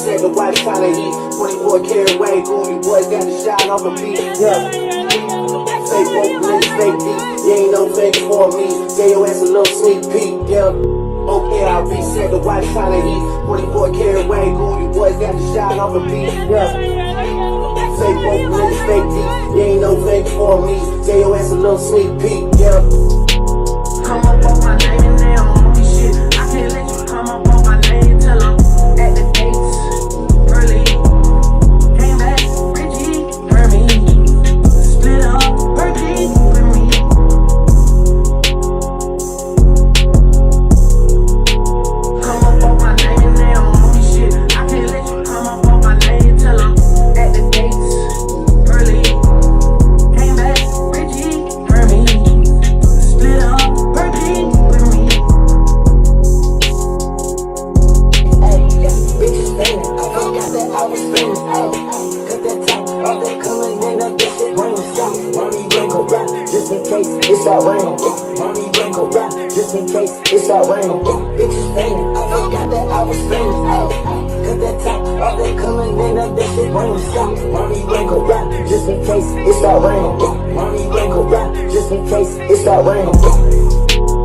set the white kind of heat. 24 karat weight, Goofy boys got the shine off the beat. Yeah. Fake vocalist, fake beat. You ain't no fake for me. Gave your ass a little sneak peek. Yeah. Okay, I reset the white kind of heat. 24 karat weight, Goofy boys got the shine off the beat. Yeah. Fake vocalist, fake beat. You ain't no fake for me. Gave your ass a little sneak peek. Yeah. Come up on my name and they don't know me shit. I can't let you come up on my name till I'm at the gates. Early, came back, Richie, Hermes. Split up, Berkey, with me. Come up on my name and they don't know me shit. I can't let you come up on my name till I'm at the gates. Early, came back, Richie, Hermes. Split up. Just in case it start raining. Money rain go rap. Just in case it start raining. Bitches fainting. I forgot that I was famous. Cut that top off that color, then that shit rain stop. Money rain go rap. Just in case it start raining. Money rain go rap. Just in case it start raining.